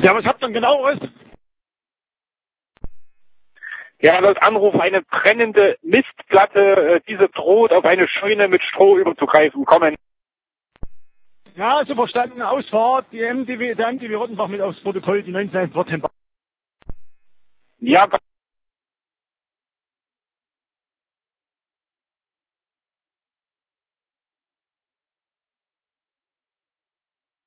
Ja, was habt ihr denn genaueres? Ja, laut Anruf eine brennende Mistplatte. Diese droht auf eine Scheune mit Stroh überzugreifen. Kommen. Ja, so verstanden. Ausfahrt, der MTW Rottenbach mit aufs Protokoll, die 19 Wörter. Ja,